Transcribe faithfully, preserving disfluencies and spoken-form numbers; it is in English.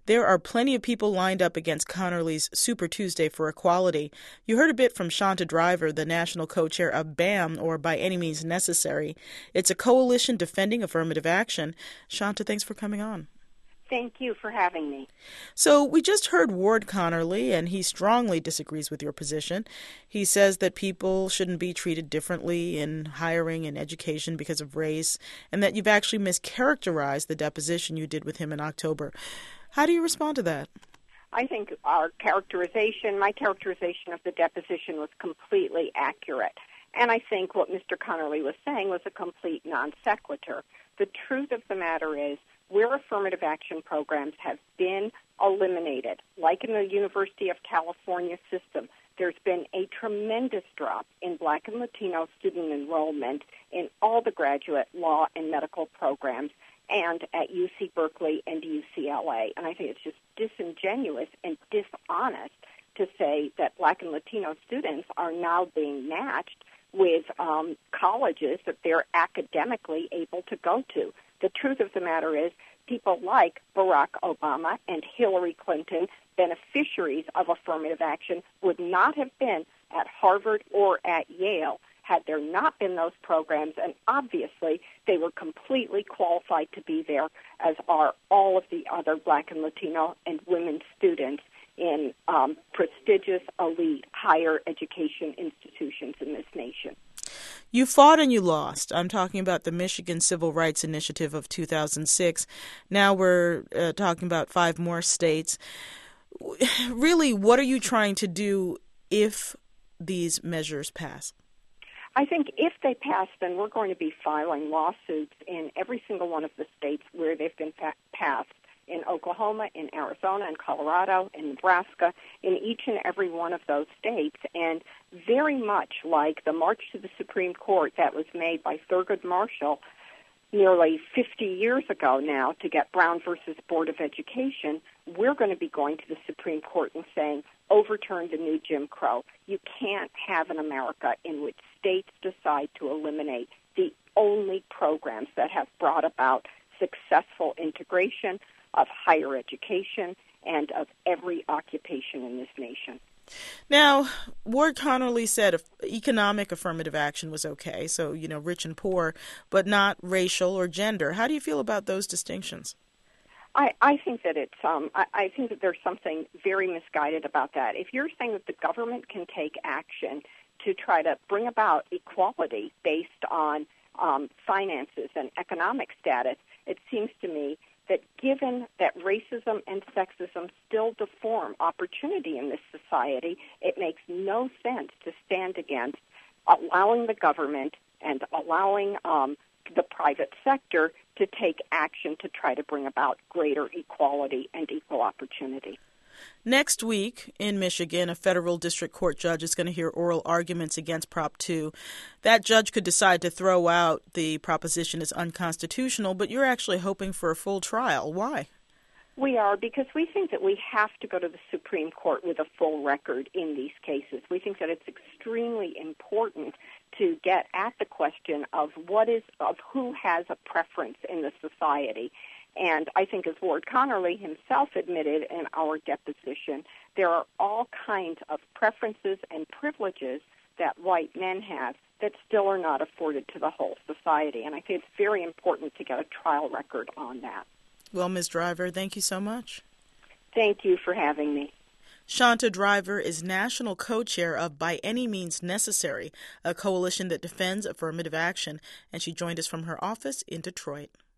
There are plenty of people lined up against Connerly's Super Tuesday for Equality. You heard a bit from Shanta Driver, the national co-chair of B A M, or By Any Means Necessary. It's a coalition defending affirmative action. Shanta, thanks for coming on. Thank you for having me. So we just heard Ward Connerly, and he strongly disagrees with your position. He says that people shouldn't be treated differently in hiring and education because of race, and that you've actually mischaracterized the deposition you did with him in October. How do you respond to that? I think our characterization, my characterization of the deposition was completely accurate. And I think what Mister Connerly was saying was a complete non sequitur. The truth of the matter is, where affirmative action programs have been eliminated, like in the University of California system, there's been a tremendous drop in Black and Latino student enrollment in all the graduate law and medical programs and at U C Berkeley and U C L A. And I think it's just disingenuous and dishonest to say that Black and Latino students are now being matched with um, colleges that they're academically able to go to. The truth of the matter is, people like Barack Obama and Hillary Clinton, beneficiaries of affirmative action, would not have been at Harvard or at Yale had there not been those programs, and obviously they were completely qualified to be there, as are all of the other Black and Latino and women students in um, prestigious, elite, higher education institutions in this nation. You fought and you lost. I'm talking about the Michigan Civil Rights Initiative of two thousand six. Now we're uh, talking about five more states. Really, what are you trying to do if these measures pass? I think if they pass, then we're going to be filing lawsuits in every single one of the states where they've been fa- passed. In Oklahoma, in Arizona, in Colorado, in Nebraska, in each and every one of those states. And very much like the march to the Supreme Court that was made by Thurgood Marshall nearly fifty years ago now to get Brown versus Board of Education, we're going to be going to the Supreme Court and saying, overturn the new Jim Crow. You can't have an America in which states decide to eliminate the only programs that have brought about successful integration of higher education and of every occupation in this nation. Now, Ward Connerly said economic affirmative action was okay, so, you know, rich and poor, but not racial or gender. How do you feel about those distinctions? I, I think that it's um I, I think that there's something very misguided about that. If you're saying that the government can take action to try to bring about equality based on um, finances and economic status, it seems to me that given that racism and sexism still deform opportunity in this society, it makes no sense to stand against allowing the government and allowing um, the private sector to take action to try to bring about greater equality and equal opportunity. Next week in Michigan, a federal district court judge is going to hear oral arguments against Prop two. That judge could decide to throw out the proposition as unconstitutional, but you're actually hoping for a full trial. Why? We are, because we think that we have to go to the Supreme Court with a full record in these cases. We think that it's extremely important to get at the question of what is of who has a preference in the society. And I think, as Ward Connerly himself admitted in our deposition, there are all kinds of preferences and privileges that white men have that still are not afforded to the whole society. And I think it's very important to get a trial record on that. Well, Miz Driver, thank you so much. Thank you for having me. Shanta Driver is national co-chair of By Any Means Necessary, a coalition that defends affirmative action, and she joined us from her office in Detroit.